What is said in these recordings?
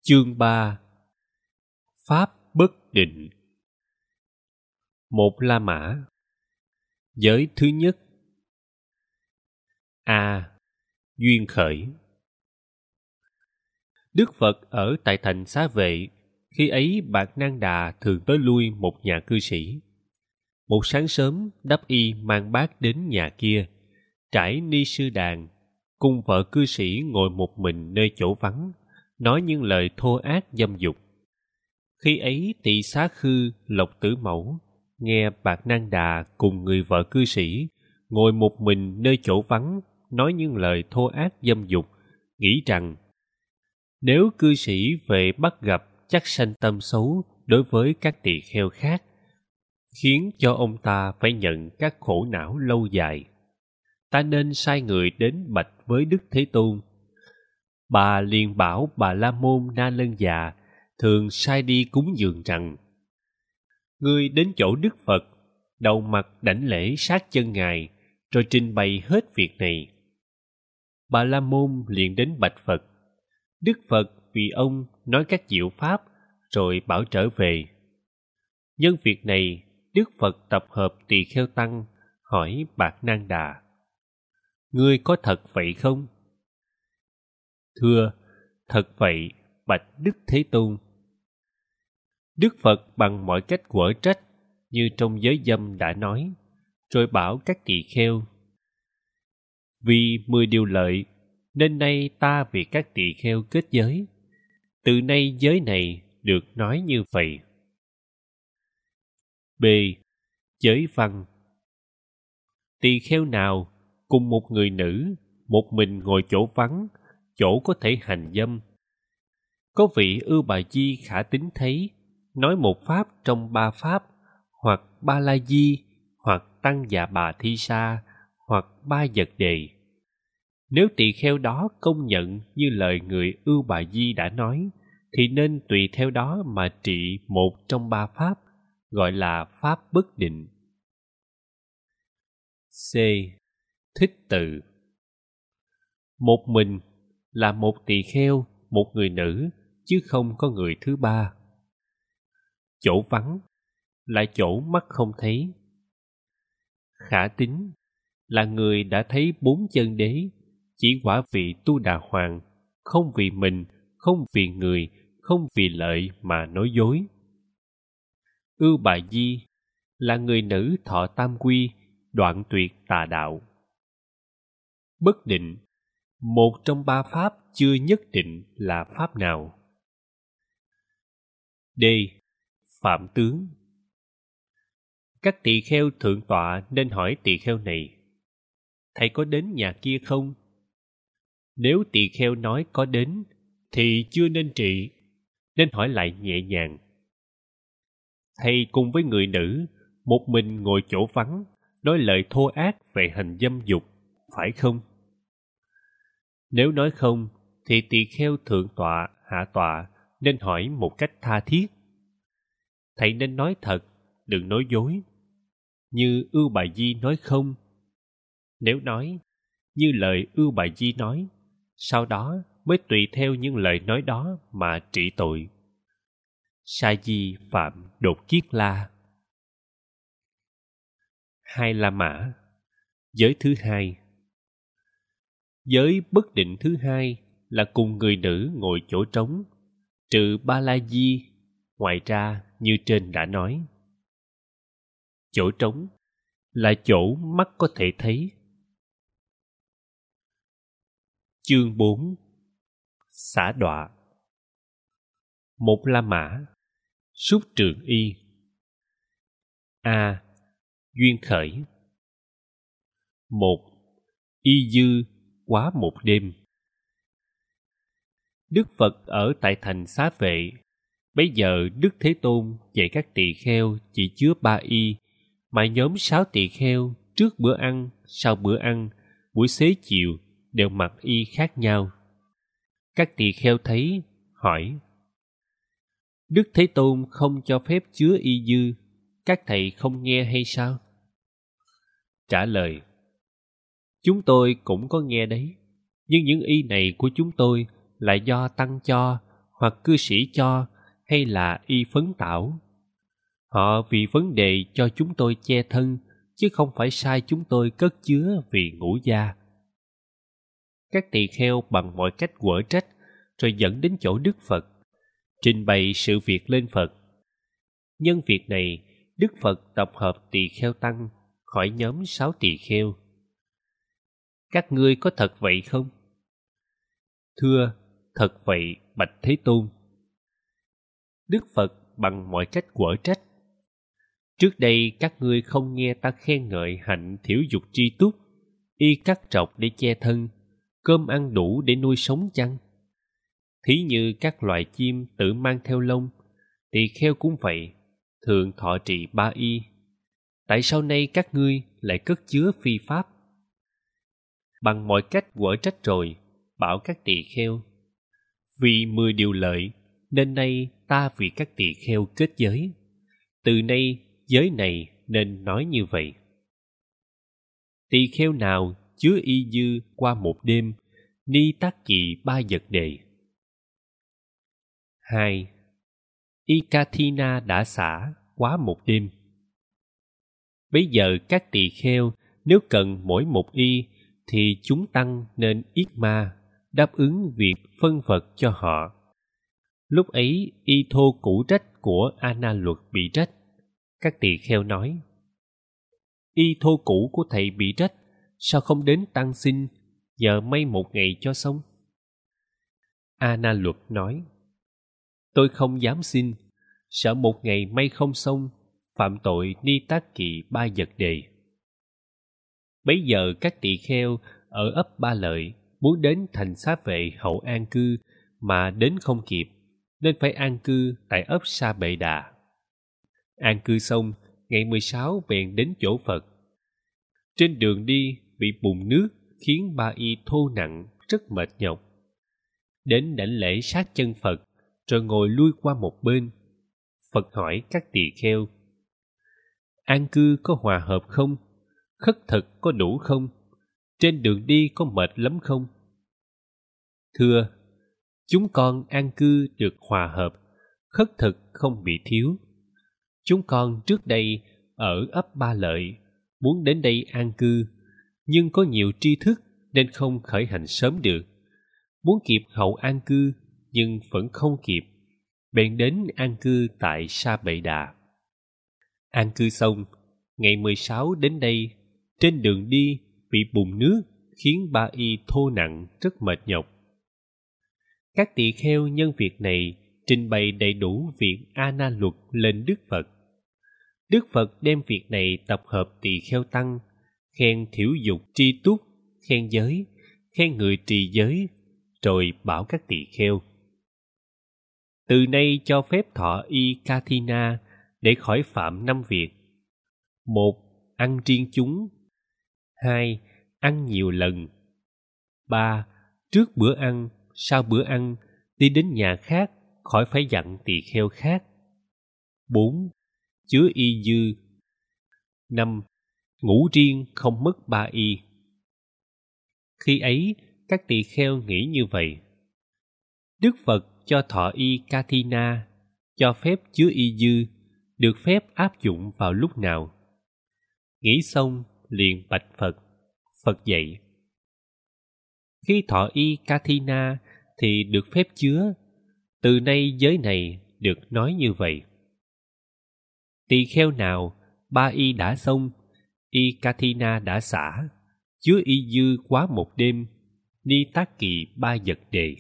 Chương 3. Pháp bất định. Một La Mã. Giới thứ nhất. A. Duyên khởi. Đức Phật ở tại thành Xá Vệ. Khi ấy Bạt Nan Đà thường tới lui một nhà cư sĩ. Một sáng sớm, Đắp Y mang bát đến nhà kia, trải ni sư đàn, cùng vợ cư sĩ ngồi một mình nơi chỗ vắng, nói những lời thô ác dâm dục. Khi ấy Tỳ Xá Khư Lộc Tử Mẫu nghe Bạt Nan Đà cùng người vợ cư sĩ ngồi một mình nơi chỗ vắng nói những lời thô ác dâm dục, nghĩ rằng nếu cư sĩ về bắt gặp chắc sanh tâm xấu đối với các tỳ kheo khác, khiến cho ông ta phải nhận các khổ não lâu dài. Ta nên sai người đến bạch với Đức Thế Tôn. Bà liền bảo Bà La Môn Na Lân Già thường sai đi cúng dường rằng: ngươi đến chỗ Đức Phật, đầu mặt đảnh lễ sát chân Ngài, rồi trình bày hết việc này. Bà La Môn liền đến bạch Phật. Đức Phật vì ông nói các diệu pháp, rồi bảo trở về. Nhân việc này, Đức Phật tập hợp tỳ kheo tăng, hỏi Bạt Nan Đà: ngươi có thật vậy không? Thưa, thật vậy, bạch Đức Thế Tôn. Đức Phật bằng mọi cách quở trách, như trong giới dâm đã nói, rồi bảo các tỳ kheo: vì 10 điều lợi, nên nay ta vì các tỳ kheo kết giới. Từ nay giới này được nói như vậy. B. Giới văn. Tỳ kheo nào cùng một người nữ, một mình ngồi chỗ vắng, chỗ có thể hành dâm. Có vị Ưu Bà Di khả tính thấy, nói một pháp trong 3 pháp, hoặc Ba La Di, hoặc Tăng Dạ Bà Thi Sa, hoặc Ba Vật Đề. Nếu tỳ kheo đó công nhận như lời người Ưu Bà Di đã nói, thì nên tùy theo đó mà trị một trong 3 pháp, gọi là pháp bất định. C. Thích tự. Một mình là một tỳ kheo, một người nữ, chứ không có người thứ ba. Chỗ vắng là chỗ mắt không thấy. Khả tín là người đã thấy 4 chân đế, chỉ quả vị Tu Đà Hoàng, không vì mình, không vì người, không vì lợi mà nói dối. Ưu Bà Di là người nữ thọ tam quy, đoạn tuyệt tà đạo. Bất định, một trong 3 pháp chưa nhất định là pháp nào. D. Phạm tướng. Các tỳ kheo thượng tọa nên hỏi tỳ kheo này: thầy có đến nhà kia không? Nếu tỳ kheo nói có đến, thì chưa nên trị, nên hỏi lại nhẹ nhàng: thầy cùng với người nữ, một mình ngồi chỗ vắng, nói lời thô ác về hành dâm dục, phải không? Nếu nói không, thì tỳ kheo thượng tọa, hạ tọa nên hỏi một cách tha thiết: thầy nên nói thật, đừng nói dối. Như Ưu Bà Di nói không. Nếu nói như lời Ưu Bà Di nói, sau đó mới tùy theo những lời nói đó mà trị tội. Sa Di phạm Đột Kiết La. 2 La Mã. Giới thứ hai. Giới bất định thứ hai là cùng người nữ ngồi chỗ trống, trừ Ba La Di, ngoài ra như trên đã nói. Chỗ trống là chỗ mắt có thể thấy. Chương 4. Xả đọa. Một La Mã. Súc Trường Y. A. Duyên khởi. 1. Y dư quá một đêm. Đức Phật ở tại thành Xá Vệ. Bấy giờ Đức Thế Tôn dạy các tỳ kheo chỉ chứa 3 y, mà nhóm 6 tỳ kheo trước bữa ăn, sau bữa ăn, buổi xế chiều đều mặc y khác nhau. Các tỳ kheo thấy, hỏi: Đức Thế Tôn không cho phép chứa y dư, các thầy không nghe hay sao? Trả lời: chúng tôi cũng có nghe đấy, nhưng những y này của chúng tôi là do tăng cho, hoặc cư sĩ cho hay là y phấn tảo. Họ vì vấn đề cho chúng tôi che thân, chứ không phải sai chúng tôi cất chứa vì ngũ gia. Các tỳ kheo bằng mọi cách quở trách, rồi dẫn đến chỗ Đức Phật, trình bày sự việc lên Phật. Nhân việc này, Đức Phật tập hợp tỳ kheo tăng, hỏi nhóm 6 tỳ kheo: các ngươi có thật vậy không? Thưa, thật vậy, bạch Thế Tôn. Đức Phật bằng mọi cách quở trách: trước đây các ngươi không nghe ta khen ngợi hạnh thiểu dục tri túc, y cắt trọc để che thân, cơm ăn đủ để nuôi sống chăng? Thí như các loài chim tự mang theo lông, tỳ kheo cũng vậy, thường thọ trì 3 y. Tại sao nay các ngươi lại cất chứa phi pháp? Bằng mọi cách quở trách rồi, bảo các tỳ kheo: vì 10 điều lợi, nên nay ta vì các tỳ kheo kết giới. Từ nay giới này nên nói như vậy. Tỳ kheo nào chứa y dư qua một đêm, ni tác kỵ 3 vật đề. 2. Y Kathina đã xả quá một đêm. Bây giờ các tỳ kheo nếu cần mỗi một y, thì chúng tăng nên yết ma, đáp ứng việc phân vật cho họ. Lúc ấy y thô cũ trách của A Na Luật bị trách. Các tỳ kheo nói: y thô cũ của thầy bị trách, sao không đến tăng xin, nhờ may một ngày cho xong? A Na Luật nói: tôi không dám xin, sợ một ngày may không xong, phạm tội ni tác kỵ 3 vật đề. Bấy giờ các tỳ kheo ở ấp Ba Lợi muốn đến thành xá vệ hậu an cư, mà đến không kịp, nên phải an cư tại ấp Sa Bệ Đà. An cư xong, ngày 16 bèn đến chỗ Phật. Trên đường đi bị bùn nước khiến 3 y thô nặng, rất mệt nhọc. Đến đảnh lễ sát chân Phật, rồi ngồi lui qua một bên. Phật hỏi các tỳ kheo: an cư có hòa hợp không? Khất thực có đủ không? Trên đường đi có mệt lắm không? Thưa, chúng con an cư được hòa hợp, khất thực không bị thiếu. Chúng con trước đây ở ấp Ba Lợi, muốn đến đây an cư, nhưng có nhiều tri thức nên không khởi hành sớm được. Muốn kịp hậu an cư, nhưng vẫn không kịp, bèn đến an cư tại Sa Bệ Đà. An cư xong, ngày 16 đến đây, trên đường đi bị bùn nước khiến 3 y thô nặng, rất mệt nhọc. Các tỳ kheo nhân việc này trình bày đầy đủ việc A Na Luật lên Đức Phật. Đức Phật đem việc này tập hợp tỳ kheo tăng, khen thiểu dục tri túc, khen giới, khen người trì giới, rồi bảo các tỳ kheo: từ nay cho phép thọ y Kathina để khỏi phạm 5 việc. 1. Ăn riêng chúng. 2. Ăn nhiều lần. 3. Trước bữa ăn, sau bữa ăn, đi đến nhà khác, khỏi phải dặn tỳ kheo khác. 4. Chứa y dư. 5. Ngủ riêng không mất 3 y. Khi ấy, các tỳ kheo nghĩ như vậy. Đức Phật cho thọ y Kathina, cho phép chứa y dư, được phép áp dụng vào lúc nào? Nghĩ xong, liền bạch Phật. Phật dạy: khi thọ y Kathina thì được phép chứa, từ nay giới này được nói như vậy. Tỳ kheo nào 3 y đã xong, y Kathina đã xả, chứa y dư quá một đêm, ni tác kỵ 3 vật đề.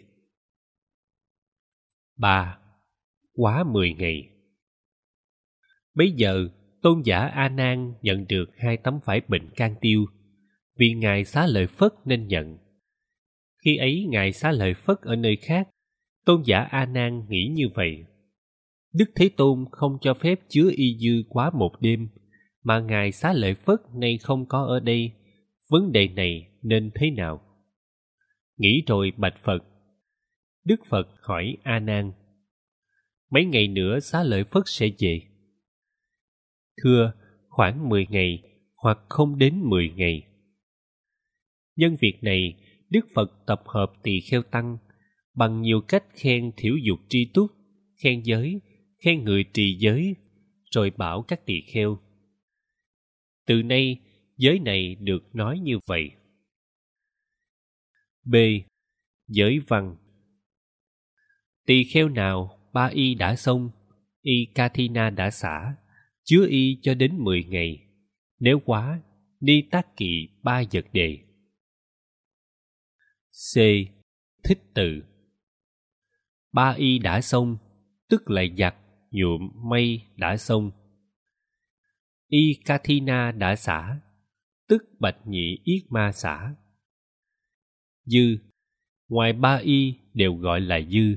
3. Quá 10 ngày. Bấy giờ tôn giả A Nan nhận được 2 tấm vải bệnh can tiêu, vì ngài Xá Lợi Phất nên nhận. Khi ấy ngài Xá Lợi Phất ở nơi khác, tôn giả A Nan nghĩ như vậy: Đức Thế Tôn không cho phép chứa y dư quá một đêm, mà ngài Xá Lợi Phất nay không có ở đây, vấn đề này nên thế nào? Nghĩ rồi bạch Phật. Đức Phật hỏi A Nan: mấy ngày nữa Xá Lợi Phất sẽ về? Thưa, khoảng 10 ngày hoặc không đến 10 ngày. Nhân việc này, Đức Phật tập hợp tỳ kheo tăng, bằng nhiều cách khen thiểu dục tri túc, khen giới, khen người trì giới, rồi bảo các tỳ kheo: từ nay giới này được nói như vậy. B. Giới văn. Tỳ kheo nào ba y đã xong, y Kathina đã xả, chứa y cho đến 10 ngày, nếu quá, ni tác kỵ 3 vật đề. C. Thích tự. Ba y đã xong, tức là giặt, nhuộm, may đã xong. Y Kathina đã xả, tức bạch nhị yết ma xả. Dư, ngoài ba y đều gọi là dư.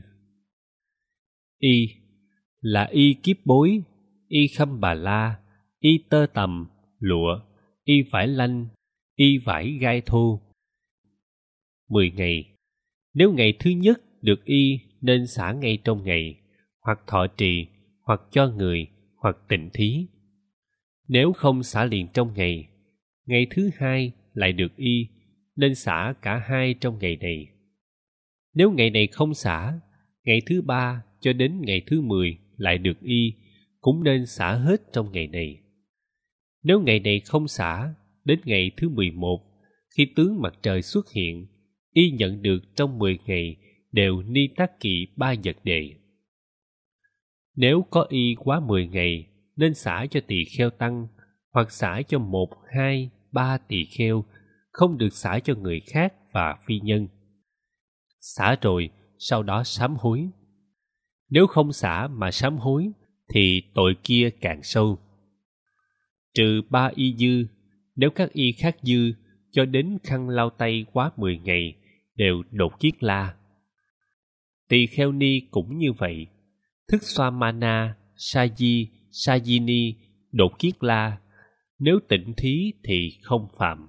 Y là y kiếp bối, y khâm bà la, y tơ tằm, lụa, y vải lanh, y vải gai thô. 10 ngày. Nếu ngày thứ nhất được y nên xả ngay trong ngày, hoặc thọ trì, hoặc cho người, hoặc tịnh thí. Nếu không xả liền trong ngày, ngày thứ hai lại được y nên xả cả hai trong ngày này. Nếu ngày này không xả, ngày thứ ba cho đến ngày thứ 10 lại được y cũng nên xả hết trong ngày này. Nếu ngày này không xả, đến ngày thứ 11, khi tướng mặt trời xuất hiện, y nhận được trong 10 ngày đều ni tác kỵ 3 vật đề. Nếu có y quá 10 ngày, nên xả cho tỳ kheo tăng, hoặc xả cho 1, 2, 3 tỳ kheo, không được xả cho người khác và phi nhân. Xả rồi, sau đó sám hối. Nếu không xả mà sám hối, thì tội kia càng sâu. Trừ 3 y dư, nếu các y khác dư, cho đến khăn lau tay quá 10 ngày, đều đột kiết la. Tỳ kheo ni cũng như vậy. Thức xoa mana, saji, sajini, đột kiết la, nếu tịnh thí thì không phạm.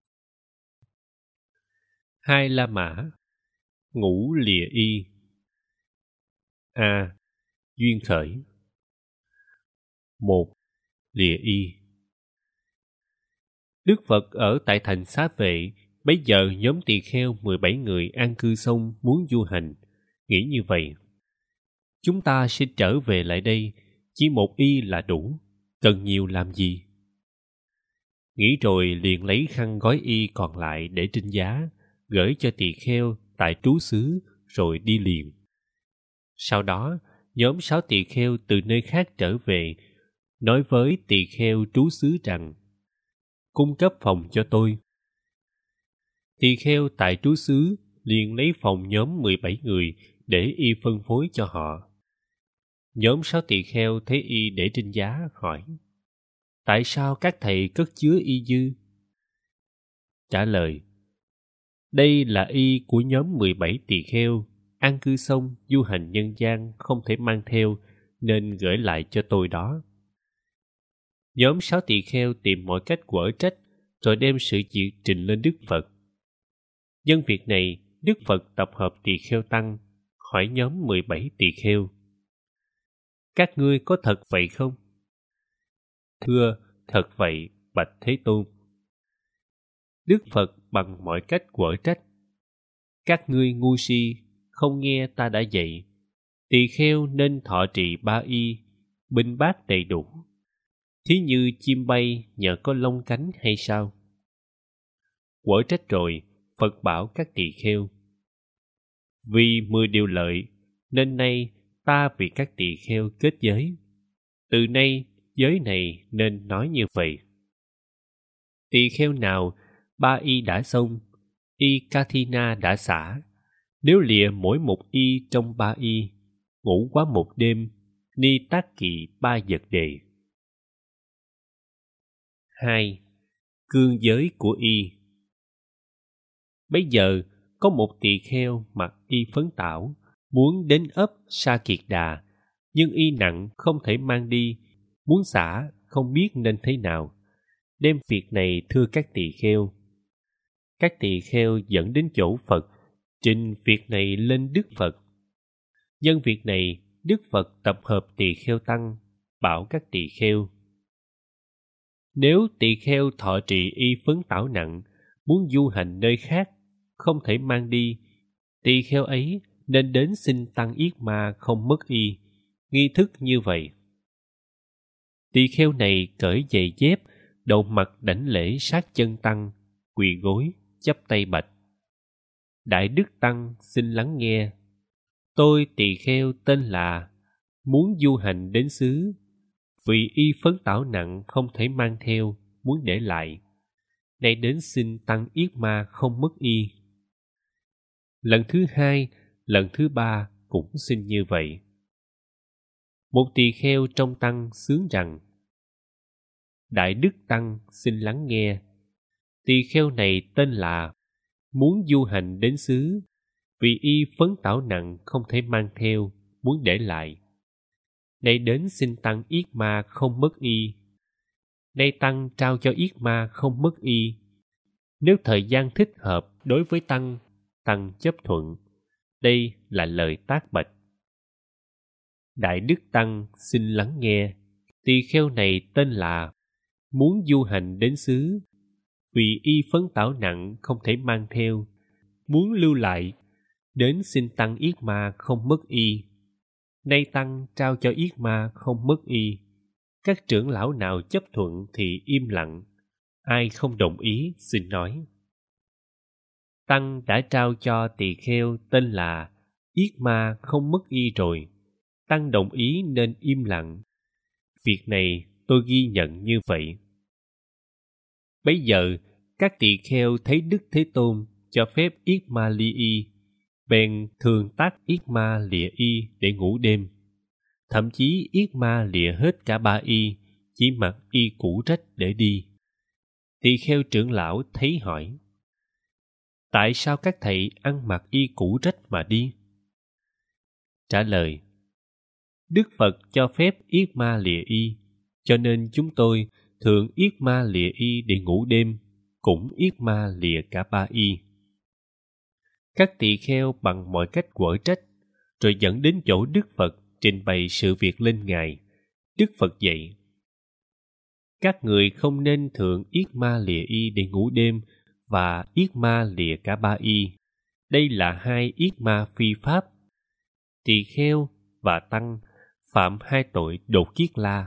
2 La Mã. Ngũ lìa y. A. Duyên khởi. 1. Lìa y. Đức Phật ở tại thành Xá Vệ, bấy giờ nhóm tỳ kheo 17 người an cư xong muốn du hành, nghĩ như vậy: chúng ta sẽ trở về lại đây, chỉ 1 y là đủ, cần nhiều làm gì? Nghĩ rồi liền lấy khăn gói y còn lại để trên giá, gửi cho tỳ kheo tại trú xứ rồi đi liền. Sau đó, nhóm 6 tỳ kheo từ nơi khác trở về, nói với tỳ kheo trú xứ rằng: cung cấp phòng cho tôi. Tỳ kheo tại trú xứ liền lấy phòng nhóm 17 người để y phân phối cho họ. Nhóm 6 tỳ kheo thấy y để trên giá hỏi: tại sao các thầy cất chứa y dư? Trả lời: đây là y của nhóm 17 tỳ kheo, an cư xong du hành nhân gian không thể mang theo, nên gửi lại cho tôi đó. Nhóm 6 tỳ kheo tìm mọi cách quở trách, rồi đem sự việc trình lên Đức Phật. Nhân việc này, Đức Phật tập hợp tỳ kheo tăng, hỏi nhóm 17 tỳ kheo: các ngươi có thật vậy không? Thưa, thật vậy, bạch Thế Tôn. Đức Phật bằng mọi cách quở trách: các ngươi ngu si, không nghe ta đã dạy, tỳ kheo nên thọ trì 3 y, binh bát đầy đủ. Thí như chim bay nhờ có lông cánh hay sao? Quở trách rồi, Phật bảo các tỳ kheo: vì 10 điều lợi, nên nay ta vì các tỳ kheo kết giới. Từ nay, giới này nên nói như vậy. Tỳ kheo nào 3 y đã xong, y Kathina đã xả, nếu lìa mỗi 1 y trong 3 y, ngủ quá 1 đêm, ni tác kỵ 3 vật đề. 2. Cương giới của y. Bây giờ, có một tỳ kheo mặc y phấn tảo, muốn đến ấp Sa Kiệt Đà, nhưng y nặng không thể mang đi, muốn xả không biết nên thế nào. Đem việc này thưa các tỳ kheo. Các tỳ kheo dẫn đến chỗ Phật, trình việc này lên Đức Phật. Nhân việc này, Đức Phật tập hợp tỳ kheo tăng, bảo các tỳ kheo: nếu tỳ kheo thọ trì y phấn tảo nặng, muốn du hành nơi khác, không thể mang đi, tỳ kheo ấy nên đến xin tăng yết ma không mất y, nghi thức như vậy. Tỳ kheo này cởi giày dép, đầu mặt đảnh lễ sát chân tăng, quỳ gối, chắp tay bạch: Đại đức tăng xin lắng nghe. Tôi tỳ kheo tên là, muốn du hành đến xứ, vì y phấn tảo nặng không thể mang theo, muốn để lại. Nay đến xin tăng yết ma không mất y. Lần thứ hai, lần thứ ba cũng xin như vậy. Một tỳ kheo trong tăng xướng rằng: Đại đức tăng xin lắng nghe. Tỳ kheo này tên là, muốn du hành đến xứ, vì y phấn tảo nặng không thể mang theo, muốn để lại. Nay đến xin tăng yết ma không mất y. Nay tăng trao cho yết ma không mất y. Nếu thời gian thích hợp đối với tăng, tăng chấp thuận. Đây là lời tác bạch. Đại đức tăng xin lắng nghe. Tỳ kheo này tên là, muốn du hành đến xứ, vì y phấn tảo nặng không thể mang theo, muốn lưu lại. Đến xin tăng yết ma không mất y. Nay tăng trao cho yết ma không mất y. Các trưởng lão nào chấp thuận thì im lặng, ai không đồng ý xin nói. Tăng đã trao cho tỳ kheo tên là yết ma không mất y rồi, tăng đồng ý nên im lặng. Việc này tôi ghi nhận như vậy. Bấy giờ các tỳ kheo thấy Đức Thế Tôn cho phép yết ma ly y, bèn thường tác yết ma lìa y để ngủ đêm. Thậm chí yết ma lìa hết cả ba y, chỉ mặc y cũ rách để đi. Tỳ kheo trưởng lão thấy hỏi: Tại sao các thầy ăn mặc y cũ rách mà đi? Trả lời: Đức Phật cho phép yết ma lìa y, cho nên chúng tôi thường yết ma lìa y để ngủ đêm, cũng yết ma lìa cả ba y. Các tỳ kheo bằng mọi cách quở trách, rồi dẫn đến chỗ Đức Phật trình bày sự việc lên Ngài. Đức Phật dạy: Các người không nên thường yết ma lìa y để ngủ đêm và yết ma lìa cả ba y. Đây là hai yết ma phi pháp. Tỳ kheo và tăng phạm hai tội đột kiết la.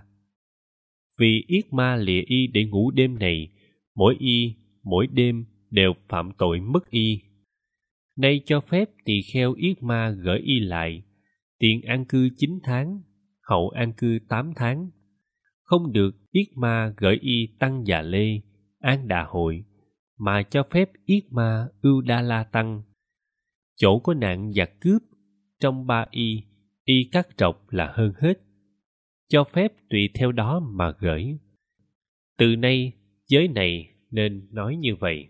Vì yết ma lìa y để ngủ đêm này, mỗi y, mỗi đêm đều phạm tội mất y. Nay cho phép tỳ kheo yết ma gửi y lại, tiền an cư 9 tháng, hậu an cư 8 tháng. Không được yết ma gửi y tăng già lê, an đà hội, mà cho phép yết ma ưu đa la tăng. Chỗ có nạn giặc cướp, trong ba y, y cắt rọc là hơn hết. Cho phép tùy theo đó mà gửi. Từ nay, giới này nên nói như vậy.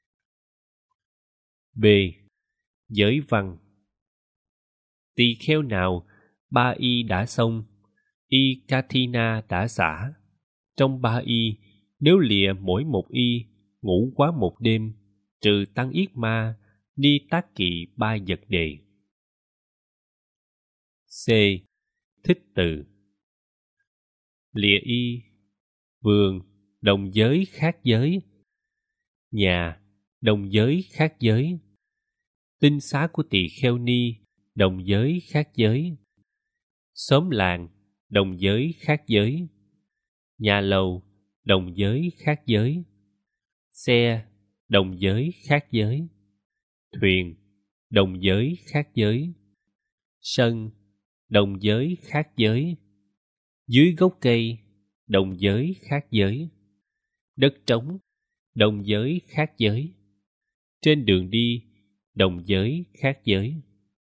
B. Giới văn. Tỳ kheo nào ba y đã xong, y Kathina đã xả. Trong ba y, nếu lìa mỗi một y, ngủ quá một đêm, trừ tăng yết ma, ni tác kỵ ba vật đề. C. Thích từ. Lìa y, vườn, đồng giới khác giới. Nhà, đồng giới khác giới. Tinh xá của tỳ kheo ni, đồng giới khác giới. Xóm làng, đồng giới khác giới. Nhà lầu, đồng giới khác giới. Xe, đồng giới khác giới. Thuyền, đồng giới khác giới. Sân, đồng giới khác giới. Dưới gốc cây, đồng giới khác giới. Đất trống, đồng giới khác giới. Trên đường đi, đồng giới khác giới.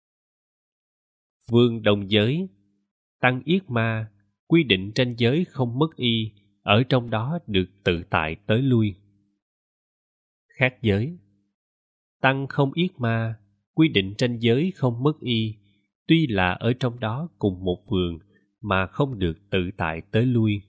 Vườn đồng giới, tăng yết ma, quy định ranh giới không mất y, ở trong đó được tự tại tới lui. Khác giới, tăng không yết ma, quy định ranh giới không mất y, tuy là ở trong đó cùng một vườn mà không được tự tại tới lui.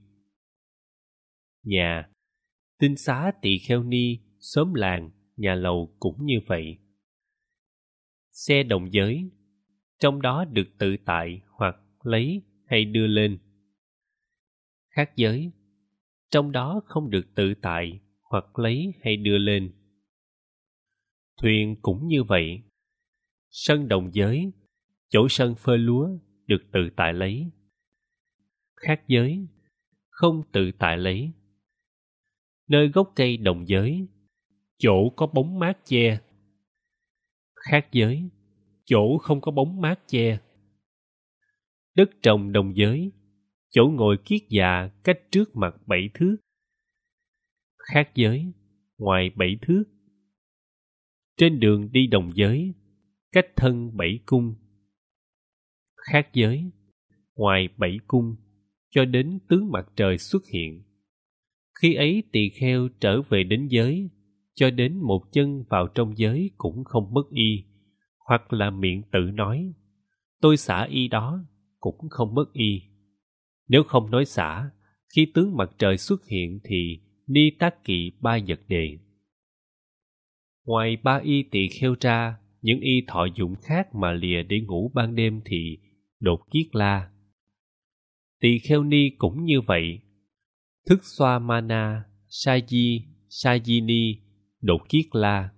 Nhà, tinh xá tỳ kheo ni, xóm làng, nhà lầu cũng như vậy. Xe đồng giới, trong đó được tự tại hoặc lấy hay đưa lên. Khác giới, trong đó không được tự tại hoặc lấy hay đưa lên. Thuyền cũng như vậy. Sân đồng giới, chỗ sân phơi lúa được tự tại lấy. Khác giới, không tự tại lấy. Nơi gốc cây đồng giới, chỗ có bóng mát che. Khác giới, chỗ không có bóng mát che. Đất trồng đồng giới, chỗ ngồi kiết già cách trước mặt 7 thước. Khác giới, ngoài 7 thước. Trên đường đi đồng giới, cách thân 7 cung. Khác giới, ngoài 7 cung, cho đến tướng mặt trời xuất hiện. Khi ấy tỳ kheo trở về đến giới, cho đến một chân vào trong giới cũng không mất y, hoặc là miệng tự nói, tôi xả y đó, cũng không mất y. Nếu không nói xả, khi tướng mặt trời xuất hiện thì ni tác kỵ 3 vật đề. Ngoài 3 y tỳ kheo ra, những y thọ dụng khác mà lìa để ngủ ban đêm thì đột kiết la. Tỳ kheo ni cũng như vậy. Thức xoa mana, saji, sajini, đột kiết la.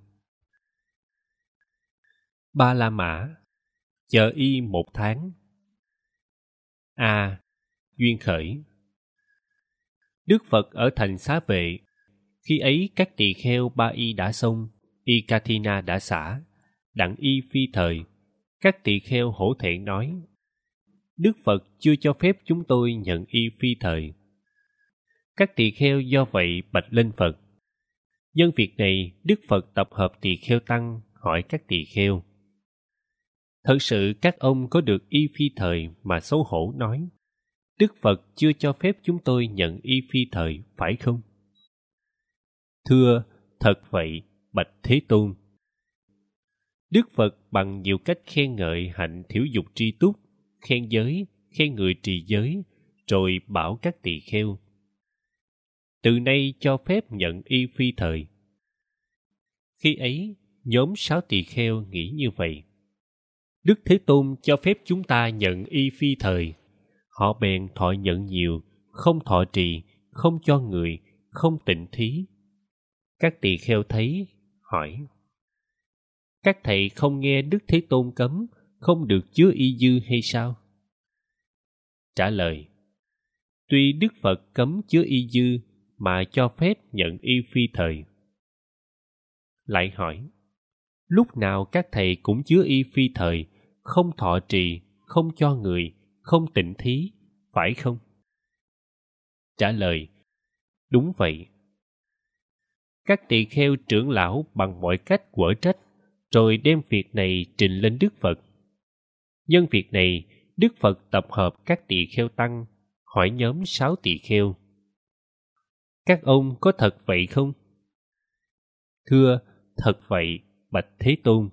Ba la mã, chờ y 1 tháng. A. Duyên khởi. Đức Phật ở thành Xá Vệ. Khi ấy các tỳ kheo 3 y đã xong, y Kathina đã xả, đặng y phi thời. Các tỳ kheo hổ thẹn nói, Đức Phật chưa cho phép chúng tôi nhận y phi thời. Các tỳ kheo do vậy bạch lên Phật. Nhân việc này, Đức Phật tập hợp tỳ kheo tăng, hỏi các tỳ kheo, thật sự các ông có được y phi thời mà xấu hổ nói, Đức Phật chưa cho phép chúng tôi nhận y phi thời, phải không? Thưa, thật vậy, bạch Thế Tôn. Đức Phật bằng nhiều cách khen ngợi hạnh thiểu dục tri túc, khen giới, khen người trì giới, rồi bảo các tỳ kheo, từ nay cho phép nhận y phi thời. Khi ấy, nhóm 6 tỳ kheo nghĩ như vậy. Đức Thế Tôn cho phép chúng ta nhận y phi thời. Họ bèn thọ nhận nhiều, không thọ trì, không cho người, không tịnh thí. Các tỳ kheo thấy, hỏi, các thầy không nghe Đức Thế Tôn cấm, không được chứa y dư hay sao? Trả lời, tuy Đức Phật cấm chứa y dư, mà cho phép nhận y phi thời. Lại hỏi, lúc nào các thầy cũng chứa y phi thời, không thọ trì, không cho người, không tịnh thí, phải không? Trả lời, đúng vậy. Các tỳ kheo trưởng lão bằng mọi cách quở trách, rồi đem việc này trình lên Đức Phật. Nhân việc này, Đức Phật tập hợp các tỳ kheo tăng, hỏi nhóm 6 tỳ kheo, các ông có thật vậy không? Thưa, thật vậy, bạch Thế Tôn.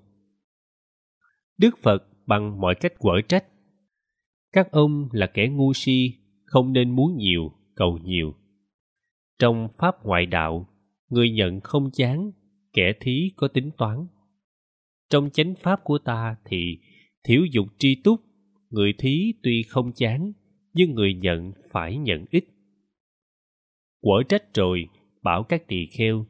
Đức Phật bằng mọi cách quở trách, các ông là kẻ ngu si, không nên muốn nhiều, cầu nhiều. Trong pháp ngoại đạo, người nhận không chán, kẻ thí có tính toán. Trong chánh pháp của ta thì thiểu dục tri túc, người thí tuy không chán, nhưng người nhận phải nhận ít. Quở trách rồi, bảo các tỳ kheo,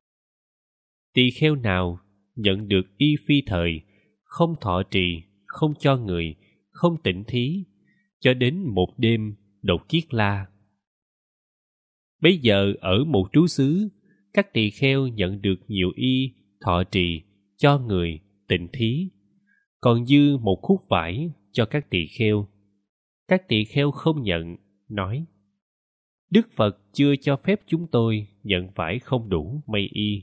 tỳ kheo nào nhận được y phi thời, không thọ trì, không cho người, không tịnh thí, cho đến một đêm đột kiết la. Bấy giờ ở một trú xứ, các tỳ kheo nhận được nhiều y, thọ trì, cho người, tịnh thí, còn dư một khúc vải cho các tỳ kheo. Các tỳ kheo không nhận, nói, Đức Phật chưa cho phép chúng tôi nhận vải không đủ may y.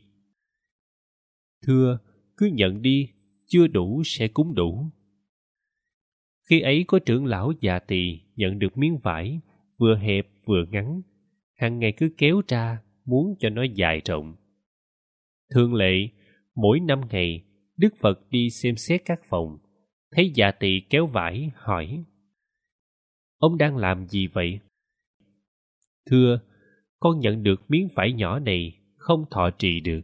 Thưa, cứ nhận đi, chưa đủ sẽ cúng đủ. Khi ấy có trưởng lão già tỳ nhận được miếng vải, vừa hẹp vừa ngắn, hàng ngày cứ kéo ra, muốn cho nó dài rộng. Thường lệ, mỗi 5 ngày, Đức Phật đi xem xét các phòng, thấy già tỳ kéo vải, hỏi, ông đang làm gì vậy? Thưa, con nhận được miếng vải nhỏ này, không thọ trì được.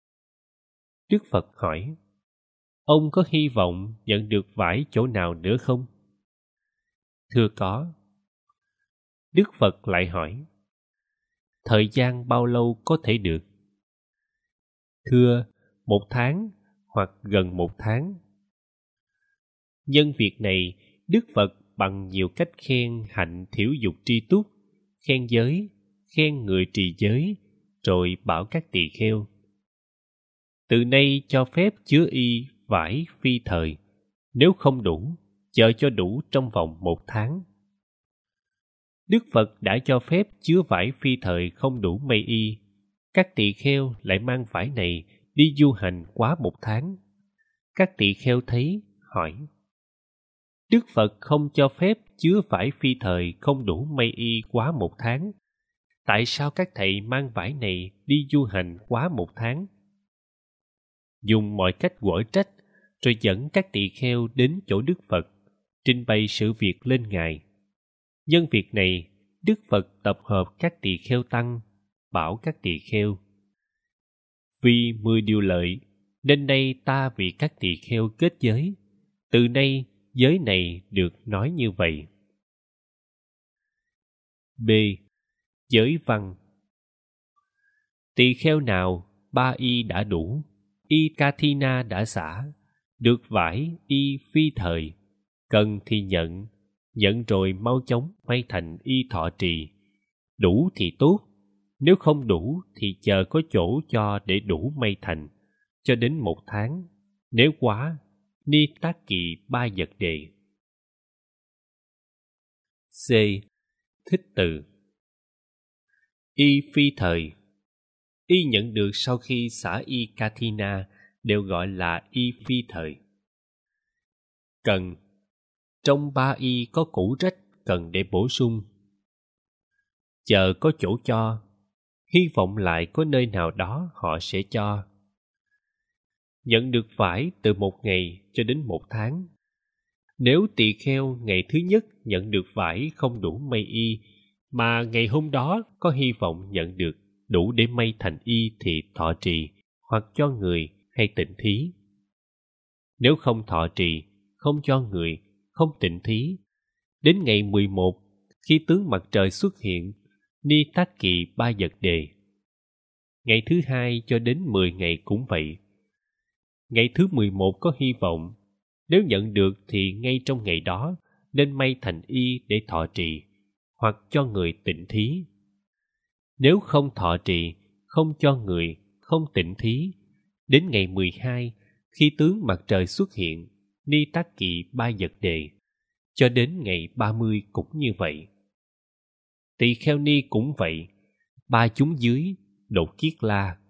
Đức Phật hỏi, ông có hy vọng nhận được vải chỗ nào nữa không? Thưa có. Đức Phật lại hỏi, thời gian bao lâu có thể được? Thưa, 1 tháng hoặc gần 1 tháng. Nhân việc này, Đức Phật bằng nhiều cách khen hạnh thiểu dục tri túc, khen giới, khen người trì giới, rồi bảo các tỳ kheo: từ nay cho phép chứa y vải phi thời, nếu không đủ, chờ cho đủ trong vòng 1 tháng. Đức Phật đã cho phép chứa vải phi thời không đủ may y. Các tỳ kheo lại mang vải này đi du hành quá 1 tháng. Các tỳ kheo thấy, hỏi: Đức Phật không cho phép chứa vải phi thời không đủ may y quá 1 tháng. Tại sao các thầy mang vải này đi du hành quá 1 tháng? Dùng mọi cách quở trách, rồi dẫn các tỳ kheo đến chỗ Đức Phật, trình bày sự việc lên Ngài. Nhân việc này, Đức Phật tập hợp các tỳ kheo tăng, bảo các tỳ kheo: vì 10 điều lợi, nên nay ta vì các tỳ kheo kết giới. Từ nay, giới này được nói như vậy. B. Giới văn. Tỳ kheo nào 3 y đã đủ, y Kathina đã xả, được vải y phi thời, cần thì nhận, nhận rồi mau chóng may thành y thọ trì. Đủ thì tốt, nếu không đủ thì chờ có chỗ cho để đủ may thành, cho đến 1 tháng. Nếu quá, ni tác kỵ 3 vật đề. C. Thích từ. Y phi thời. Y nhận được sau khi xả y Kathina đều gọi là y phi thời. Cần. Trong 3 y có cũ rách cần để bổ sung. Chờ có chỗ cho, hy vọng lại có nơi nào đó họ sẽ cho. Nhận được vải từ 1 ngày cho đến 1 tháng. Nếu tỳ kheo ngày thứ nhất nhận được vải không đủ may y, mà ngày hôm đó có hy vọng nhận được đủ để may thành y thì thọ trì, hoặc cho người hay tịnh thí. Nếu không thọ trì, không cho người, không tịnh thí, đến ngày 11, khi tướng mặt trời xuất hiện, ni tác kỵ 3 vật đề. Ngày thứ 2 cho đến 10 ngày cũng vậy. Ngày thứ 11 có hy vọng, nếu nhận được thì ngay trong ngày đó nên may thành y để thọ trì, hoặc cho người tịnh thí. Nếu không thọ trì, không cho người, không tịnh thí, đến ngày 12, khi tướng mặt trời xuất hiện, ni tác kỵ 3 vật đề, cho đến ngày 30 cũng như vậy. Tỳ kheo ni cũng vậy. 3 chúng dưới, Đột Kiết La,